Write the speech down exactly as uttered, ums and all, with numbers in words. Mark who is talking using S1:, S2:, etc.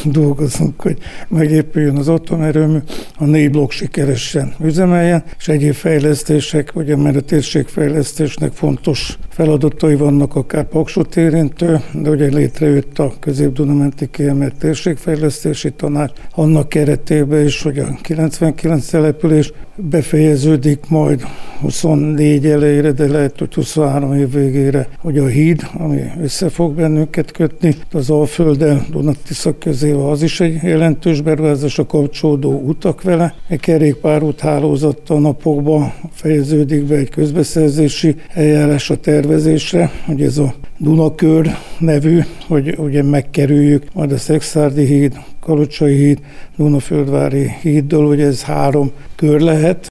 S1: dolgozunk, hogy megépüljön az atomerőmű, a négy blokk sikeresen üzemeljen, és egyéb fejlesztések, ugye mert a térségfejlesztésnek fontos feladatai vannak, akár Paksot érintő, de ugye létrejött a Közép-Duna-menti kiemelt térségfejlesztési tanács, annak keretében is, hogy a kilencvenkilenc település befejeződik majd huszonnégy elejére, de lehet, hogy huszonhárom év végére, hogy a híd, ami össze fog bennünket kötni, az Alfölddel, Duna-Tisza közé, az is egy jelentős beruházás, a kapcsolódó utak vele. Egy kerékpárút hálózattal napokban fejeződik be egy közbeszerzési eljárás a tervezésre, hogy ez a Dunakör nevű, hogy ugye megkerüljük majd a Szekszárdi híd, Kalocsai híd, Dunaföldvári híddal, hogy ez három kör lehet.